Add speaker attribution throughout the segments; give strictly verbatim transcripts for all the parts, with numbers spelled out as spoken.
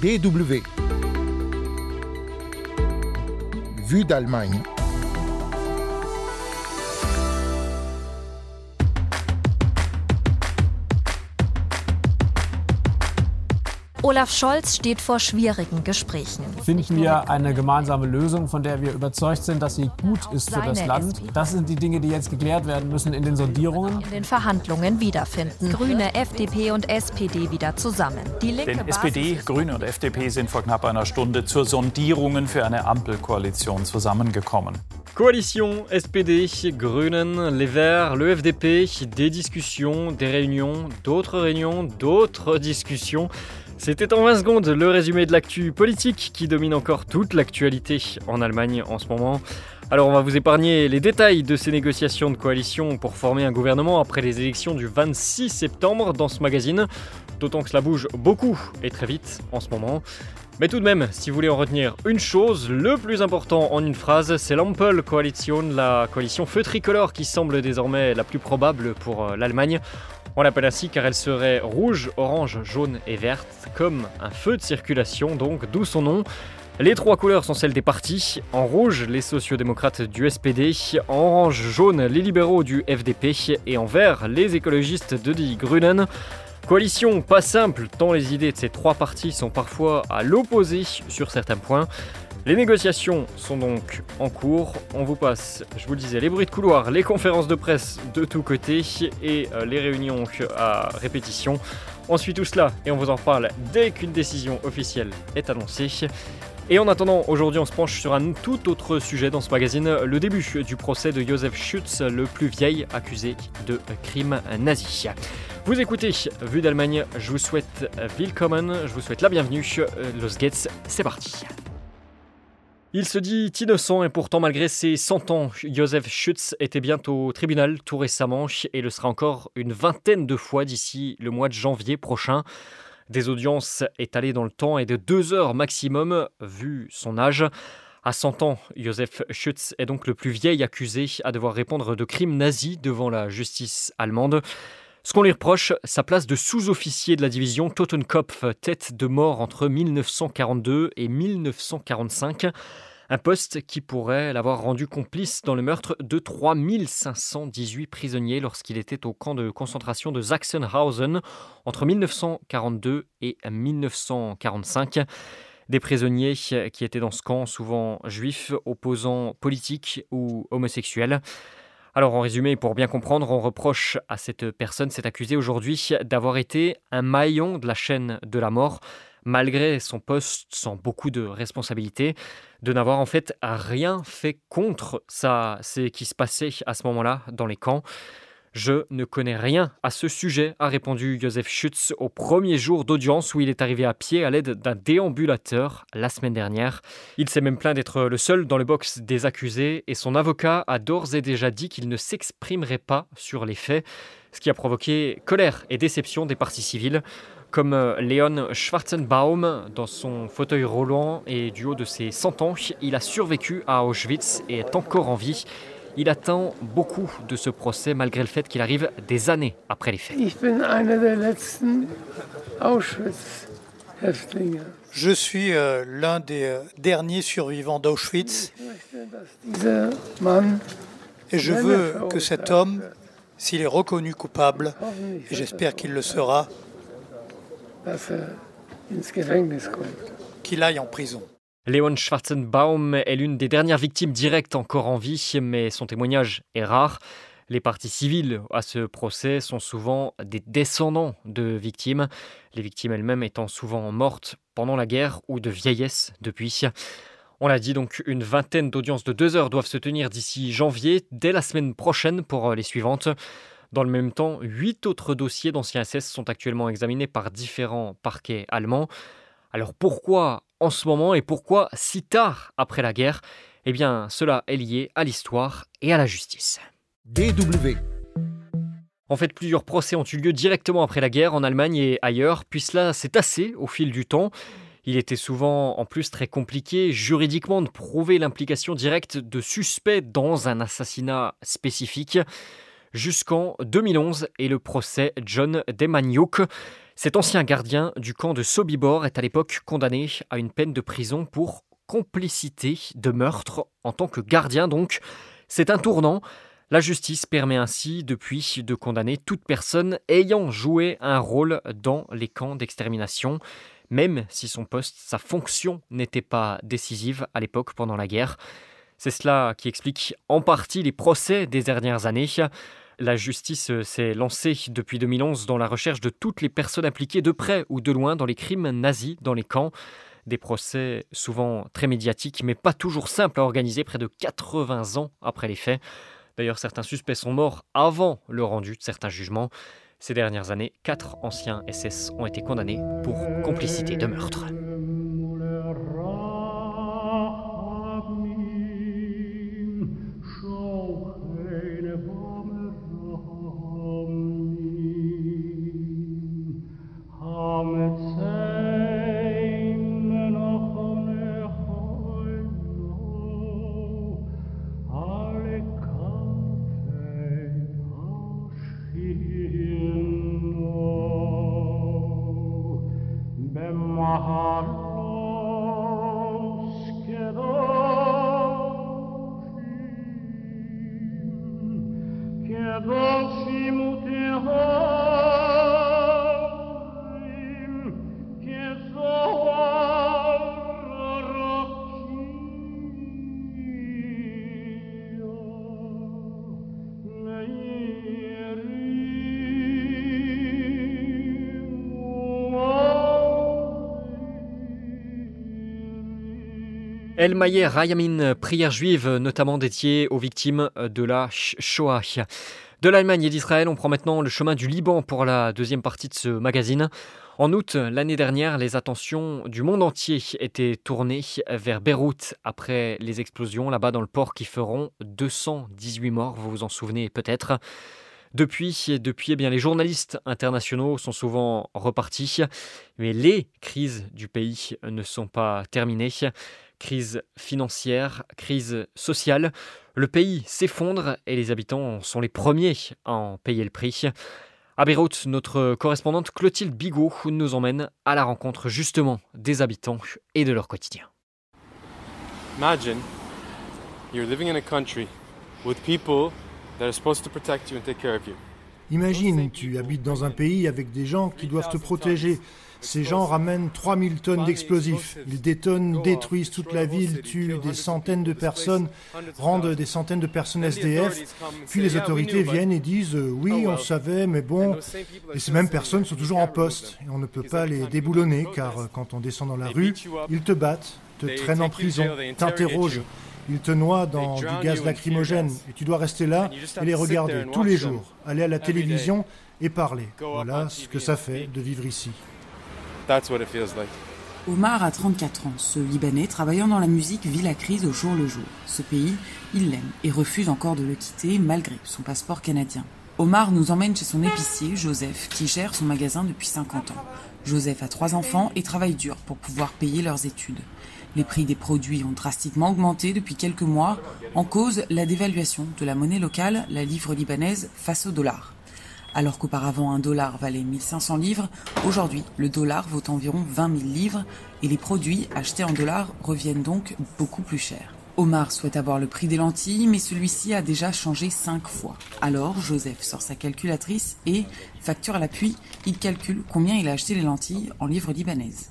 Speaker 1: D W. Vue d'Allemagne.
Speaker 2: Olaf Scholz steht vor schwierigen Gesprächen.
Speaker 3: Finden wir eine gemeinsame Lösung, von der wir überzeugt sind, dass sie gut ist für das Land? Das sind die Dinge, die jetzt geklärt werden müssen in den Sondierungen.
Speaker 2: In den Verhandlungen wiederfinden. Grüne, F D P und S P D wieder zusammen. Die linke
Speaker 4: Denn S P D, Grüne und F D P sind vor knapp einer Stunde zur Sondierungen für eine Ampelkoalition zusammengekommen.
Speaker 5: Coalition S P D, Grünen, les Verts, le F D P, des discussions, des réunions, d'autres réunions, d'autres discussions. C'était en vingt secondes le résumé de l'actu politique qui domine encore toute l'actualité en Allemagne en ce moment. Alors on va vous épargner les détails de ces négociations de coalition pour former un gouvernement après les élections du vingt-six septembre dans ce magazine, d'autant que cela bouge beaucoup et très vite en ce moment. Mais tout de même, si vous voulez en retenir une chose, le plus important en une phrase, c'est l'Ampelkoalition, la coalition feu tricolore qui semble désormais la plus probable pour l'Allemagne. On l'appelle ainsi car elle serait rouge, orange, jaune et verte, comme un feu de circulation, donc d'où son nom. Les trois couleurs sont celles des partis. En rouge, les sociodémocrates du S P D, en orange, jaune, les libéraux du F D P et en vert, les écologistes de Die Grünen. Coalition pas simple, tant les idées de ces trois partis sont parfois à l'opposé sur certains points. Les négociations sont donc en cours. On vous passe, je vous le disais, les bruits de couloir, les conférences de presse de tous côtés et les réunions à répétition. On suit tout cela et on vous en reparle dès qu'une décision officielle est annoncée. Et en attendant, aujourd'hui on se penche sur un tout autre sujet dans ce magazine, le début du procès de Josef Schütz, le plus vieil accusé de crimes nazis. Vous écoutez Vue d'Allemagne, je vous souhaite willkommen, je vous souhaite la bienvenue. Los geht's, c'est parti. Il se dit innocent et pourtant malgré ses cent ans, Josef Schütz était bien au tribunal tout récemment et le sera encore une vingtaine de fois d'ici le mois de janvier prochain. Des audiences étalées dans le temps et de deux heures maximum, vu son âge. À cent ans, Josef Schütz est donc le plus vieil accusé à devoir répondre de crimes nazis devant la justice allemande. Ce qu'on lui reproche, sa place de sous-officier de la division Totenkopf, tête de mort entre mille neuf cent quarante-deux et mille neuf cent quarante-cinq. Un poste qui pourrait l'avoir rendu complice dans le meurtre de trois mille cinq cent dix-huit prisonniers lorsqu'il était au camp de concentration de Sachsenhausen entre mille neuf cent quarante-deux et mille neuf cent quarante-cinq. Des prisonniers qui étaient dans ce camp, souvent juifs, opposants politiques ou homosexuels. Alors en résumé, pour bien comprendre, on reproche à cette personne, cet accusé aujourd'hui, d'avoir été un maillon de la chaîne de la mort, malgré son poste sans beaucoup de responsabilités, de n'avoir en fait rien fait contre ça, ce qui se passait à ce moment-là dans les camps. Je ne connais rien à ce sujet, a répondu Josef Schütz au premier jour d'audience où il est arrivé à pied à l'aide d'un déambulateur la semaine dernière. Il s'est même plaint d'être le seul dans le box des accusés et son avocat a d'ores et déjà dit qu'il ne s'exprimerait pas sur les faits, ce qui a provoqué colère et déception des parties civiles. Comme Leon Schwarzenbaum, dans son fauteuil roulant et du haut de ses cent ans, il a survécu à Auschwitz et est encore en vie. Il attend beaucoup de ce procès malgré le fait qu'il arrive des années après les faits.
Speaker 6: Je suis euh, l'un des euh, derniers survivants d'Auschwitz et je veux que cet homme, s'il est reconnu coupable, et j'espère qu'il le sera, qu'il aille en prison.
Speaker 5: Leon Schwarzenbaum est l'une des dernières victimes directes encore en vie, mais son témoignage est rare. Les parties civiles à ce procès sont souvent des descendants de victimes, les victimes elles-mêmes étant souvent mortes pendant la guerre ou de vieillesse depuis. On l'a dit, donc une vingtaine d'audiences de deux heures doivent se tenir d'ici janvier, dès la semaine prochaine pour les suivantes. Dans le même temps, huit autres dossiers d'anciens S S sont actuellement examinés par différents parquets allemands. Alors pourquoi en ce moment et pourquoi si tard après la guerre ? Eh bien, cela est lié à l'histoire et à la justice.
Speaker 1: D W.
Speaker 5: En fait, plusieurs procès ont eu lieu directement après la guerre en Allemagne et ailleurs, puis cela s'est tassé au fil du temps. Il était souvent en plus très compliqué juridiquement de prouver l'implication directe de suspects dans un assassinat spécifique. Jusqu'en deux mille onze et le procès John Demjanjuk. Cet ancien gardien du camp de Sobibor est à l'époque condamné à une peine de prison pour complicité de meurtre en tant que gardien donc. C'est un tournant. La justice permet ainsi depuis de condamner toute personne ayant joué un rôle dans les camps d'extermination, même si son poste, sa fonction n'était pas décisive à l'époque pendant la guerre. C'est cela qui explique en partie les procès des dernières années. La justice s'est lancée depuis deux mille onze dans la recherche de toutes les personnes impliquées de près ou de loin dans les crimes nazis dans les camps. Des procès souvent très médiatiques, mais pas toujours simples à organiser près de quatre-vingts ans après les faits. D'ailleurs, certains suspects sont morts avant le rendu de certains jugements. Ces dernières années, quatre anciens S S ont été condamnés pour complicité de meurtre. El Mayer Rayamin, prière juive notamment dédiée aux victimes de la Shoah. De l'Allemagne et d'Israël, on prend maintenant le chemin du Liban pour la deuxième partie de ce magazine. En août, l'année dernière, les attentions du monde entier étaient tournées vers Beyrouth après les explosions là-bas dans le port qui feront deux cent dix-huit morts, vous vous en souvenez peut-être. Depuis, depuis eh bien, les journalistes internationaux sont souvent repartis, mais les crises du pays ne sont pas terminées. Crise financière, crise sociale. Le pays s'effondre et les habitants sont les premiers à en payer le prix. À Beyrouth, notre correspondante Clotilde Bigot nous emmène à la rencontre justement des habitants et de leur quotidien.
Speaker 7: Imagine you're living in a country with people that are supposed to protect you and take care of you.
Speaker 1: Imagine, tu habites dans un pays avec des gens qui doivent te protéger. Ces gens ramènent trois mille tonnes d'explosifs. Ils détonnent, détruisent toute la ville, tuent des centaines de personnes, rendent des centaines de personnes S D F. Puis les autorités viennent et disent euh, « oui, on savait, mais bon ». Et ces mêmes personnes sont toujours en poste. Et on ne peut pas les déboulonner car euh, quand on descend dans la rue, ils te battent, te traînent en prison, t'interrogent. Ils te noient dans du gaz lacrymogène et tu dois rester là et les regarder tous les jours, aller à la télévision et parler. Voilà ce que ça fait de vivre ici.
Speaker 7: That's what it feels like.
Speaker 8: Omar a trente-quatre ans. Ce Libanais travaillant dans la musique vit la crise au jour le jour. Ce pays, il l'aime et refuse encore de le quitter malgré son passeport canadien. Omar nous emmène chez son épicier, Joseph, qui gère son magasin depuis cinquante ans. Joseph a trois enfants et travaille dur pour pouvoir payer leurs études. Les prix des produits ont drastiquement augmenté depuis quelques mois, en cause la dévaluation de la monnaie locale, la livre libanaise, face au dollar. Alors qu'auparavant un dollar valait mille cinq cents livres, aujourd'hui le dollar vaut environ vingt mille livres et les produits achetés en dollars reviennent donc beaucoup plus chers. Omar souhaite avoir le prix des lentilles, mais celui-ci a déjà changé cinq fois. Alors Joseph sort sa calculatrice et, facture à l'appui, il calcule combien il a acheté les lentilles en livres libanaises.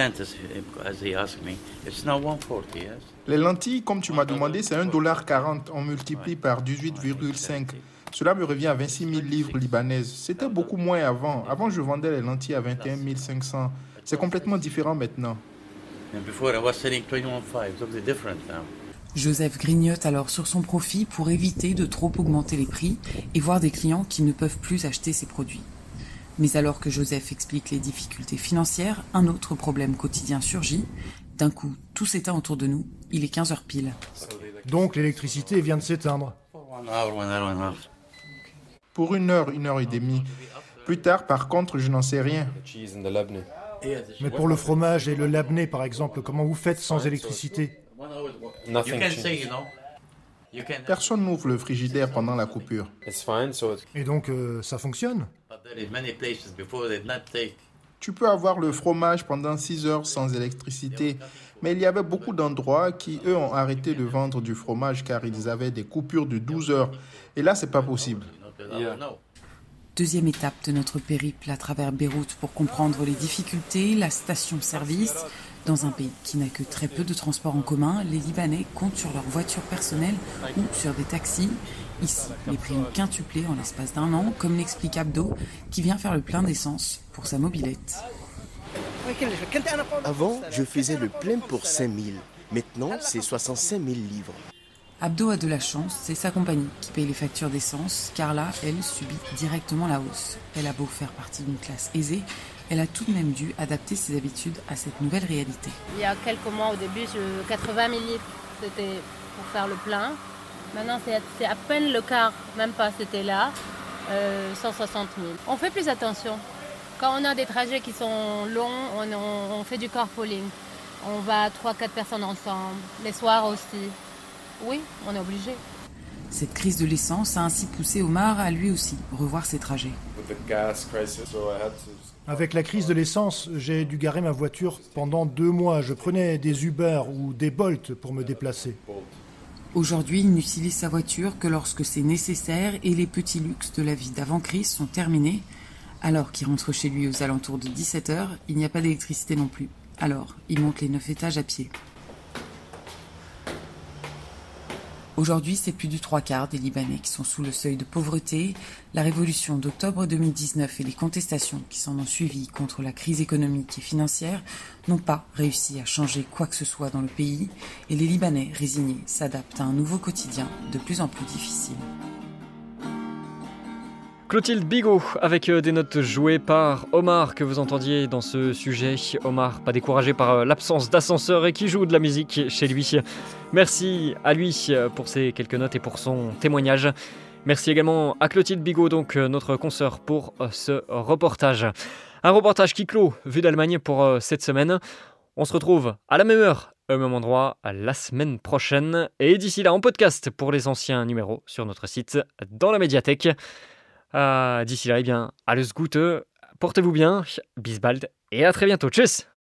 Speaker 9: Les lentilles, comme tu m'as demandé, c'est un dollar quarante. On multiplie par dix-huit virgule cinq. Cela me revient à vingt-six mille livres libanaises. C'était beaucoup moins avant. Avant, je vendais les lentilles à vingt et un mille cinq cents. C'est complètement différent maintenant.
Speaker 8: Joseph grignote alors sur son profit pour éviter de trop augmenter les prix et voir des clients qui ne peuvent plus acheter ses produits. Mais alors que Joseph explique les difficultés financières, un autre problème quotidien surgit. D'un coup, tout s'éteint autour de nous. Il est quinze heures pile.
Speaker 1: Donc l'électricité vient de s'éteindre.
Speaker 9: Pour une heure, une heure et demie. Plus tard, par contre, je n'en sais rien.
Speaker 1: Mais pour le fromage et le labné, par exemple, comment vous faites sans électricité ?
Speaker 9: Personne n'ouvre le frigidaire pendant la coupure.
Speaker 1: Et donc, euh, ça fonctionne ?
Speaker 9: Tu peux avoir le fromage pendant six heures sans électricité. Mais il y avait beaucoup d'endroits qui, eux, ont arrêté de vendre du fromage car ils avaient des coupures de douze heures. Et là, c'est pas possible.
Speaker 8: Deuxième étape de notre périple à travers Beyrouth pour comprendre les difficultés, la station-service. Dans un pays qui n'a que très peu de transports en commun, les Libanais comptent sur leur voiture personnelle ou sur des taxis. Ici, les prix ont quintuplé en l'espace d'un an, comme l'explique Abdo, qui vient faire le plein d'essence pour sa mobilette.
Speaker 10: Avant, je faisais le plein pour cinq mille. Maintenant, c'est soixante-cinq mille livres.
Speaker 8: Abdo a de la chance, c'est sa compagnie qui paye les factures d'essence. Carla, elle, subit directement la hausse. Elle a beau faire partie d'une classe aisée, elle a tout de même dû adapter ses habitudes à cette nouvelle réalité.
Speaker 11: Il y a quelques mois, au début, je, quatre-vingt mille litres, c'était pour faire le plein. Maintenant, c'est, c'est à peine le quart, même pas, c'était là, euh, cent soixante mille. On fait plus attention. Quand on a des trajets qui sont longs, on, on, on fait du carpooling. On va trois quatre personnes ensemble, les soirs aussi. Oui, on est obligé.
Speaker 8: Cette crise de l'essence a ainsi poussé Omar à lui aussi revoir ses trajets.
Speaker 1: Avec la crise de l'essence, j'ai dû garer ma voiture pendant deux mois. Je prenais des Uber ou des Bolt pour me déplacer.
Speaker 8: Aujourd'hui, il n'utilise sa voiture que lorsque c'est nécessaire et les petits luxes de la vie d'avant-crise sont terminés. Alors qu'il rentre chez lui aux alentours de dix-sept heures, il n'y a pas d'électricité non plus. Alors, il monte les neuf étages à pied. Aujourd'hui, c'est plus du trois quarts des Libanais qui sont sous le seuil de pauvreté. La révolution d'octobre deux mille dix-neuf et les contestations qui s'en ont suivi contre la crise économique et financière n'ont pas réussi à changer quoi que ce soit dans le pays. Et les Libanais résignés s'adaptent à un nouveau quotidien de plus en plus difficile.
Speaker 5: Clotilde Bigot avec des notes jouées par Omar que vous entendiez dans ce sujet. Omar, pas découragé par l'absence d'ascenseur et qui joue de la musique chez lui. Merci à lui pour ces quelques notes et pour son témoignage. Merci également à Clotilde Bigot, donc notre consoeur, pour ce reportage. Un reportage qui clôt Vue d'Allemagne pour cette semaine. On se retrouve à la même heure, au même endroit, la semaine prochaine. Et d'ici là, en podcast pour les anciens numéros sur notre site, dans la médiathèque. Euh, d'ici là, eh bien, alles Gute, portez-vous bien, bis bald et à très bientôt. Tchuss!